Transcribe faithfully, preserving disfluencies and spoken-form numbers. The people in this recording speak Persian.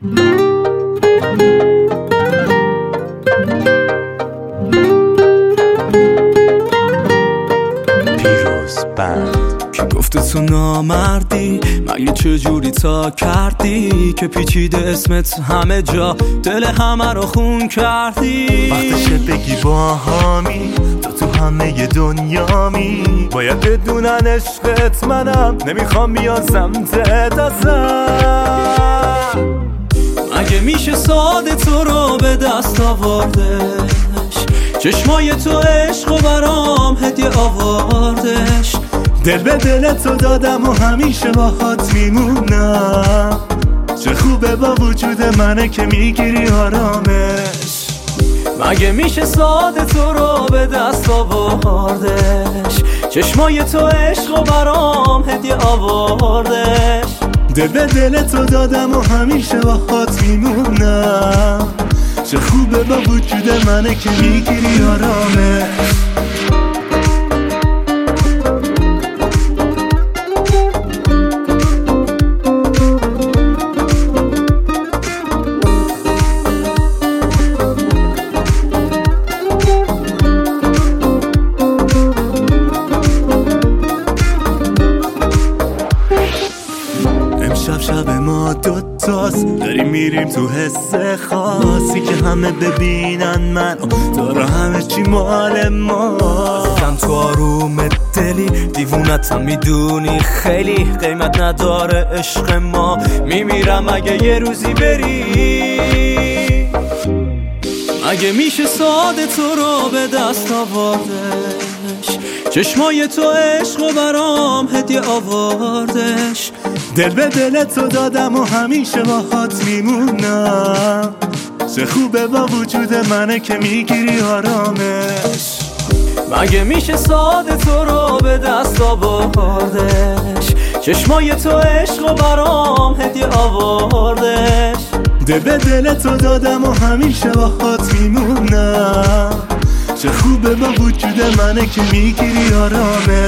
پیروز بند. کی گفته تو نامردی؟ مگه چجوری تا کردی که پیچیده اسمت همه جا دل همه رو خون کردی؟ وقتشه بگی با همی تو تو همه دنیامی، باید بدونن عشقت منم، نمیخوام بیان سمتت ازم. مگه میشه ساده تو رو به دست آوردش؟ چشمای تو عشق و برام هدیه آوردش. دل به دل تو دادم و همیشه باهات میمونم. چه خوبه با وجود منه که میگیری آرامش. مگه میشه ساده تو رو به دست آوردش؟ چشمای تو عشق و برام هدیه آوردش. دل به دل تو دادم و همیشه باهات میمونم. چه خوبه با وجود منه که میگیری آرامش. امشب شب ما دوتاست، داریم میریم تو حس خاصی که همه ببینن من داره همه چی مال ما. زن تو آروم دلی دیوونتم میدونی خیلی قیمت نداره عشق ما. میمیرم اگه یه روزی بری. مگه میشه ساده تو رو به دست آوردش؟ چشمای تو عشق و برام هدیه آوردش. دل به دل تو دادم و همیشه باهات میمونم. چه خوبه با وجود منه که میگیری آرامش. مگه میشه ساده تو رو به دست آوردش؟ چشمای تو عشق و برام هدیه آوردش. دل به دل تو دادم و همیشه باهات میمونم. چه خوبه با وجود منه که میگیری آرامش.